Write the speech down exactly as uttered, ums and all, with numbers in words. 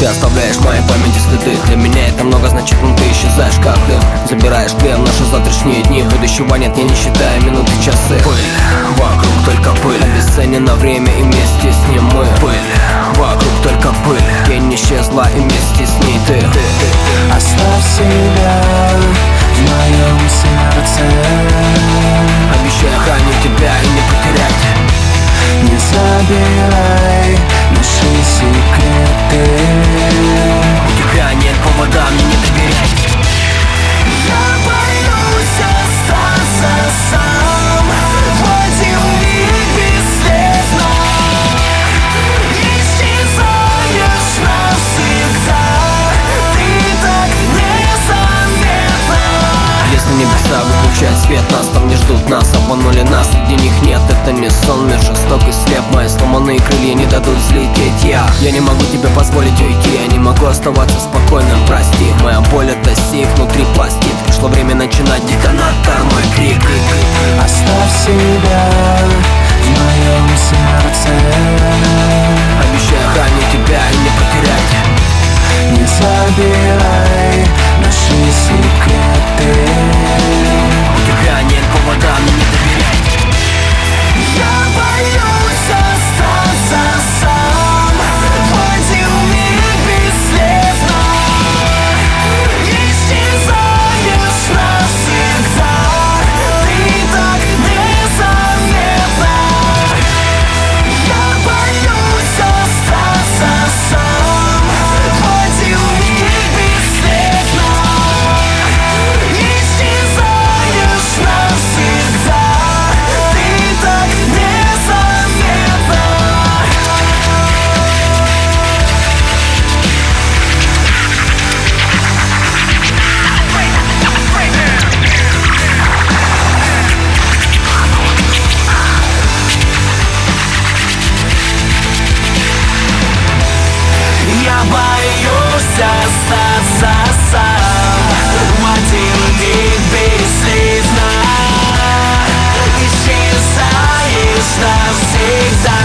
Ты оставляешь в моей памяти следы. Для меня это много значит, но ты исчезаешь как дым. Забираешь крем в наши завтрашние дни. Будущего нет, я не считаю минуты, часы. Пыль, вокруг только пыль. Обесценено время и вместе с ним мы. Пыль, вокруг только пыль. Тень исчезла и вместе с ней ты, ты, ты. Оставь себя в моем сердце. Обещаю хранить тебя и не потерять. Не забирай наши секреты. У тебя нет повода мне не доверять. Я боюсь остаться сам в один миг бесследно. Исчезаешь навсегда, ты так незаметно. Если небеса выключают свет, нас там не ждут, нас обманули, нас среди них нет. Это не сон, мир жесток и слеп. Мои сломанные крылья не дадут взлететь. Я, я не могу тебе позволить уйти. Я не могу оставаться спокойным, прости. Моя боль это сейф внутри пластин. Пришло время начинать детонатор, мой крик. Оставь себя в моем сердце. Обещаю хранить тебя и не потерять. Не забирай наши секреты. У тебя нет повода мне не доверять. Я боюсь остаться сам в один миг бесследно. Исчезаешь навсегда, ты так незаметно. Я боюсь остаться сам в один миг бесследно. Исчезаешь навсегда, ты так незаметно. Я боюсь остаться сам в один миг бесследно. Исчезаешь навсегда.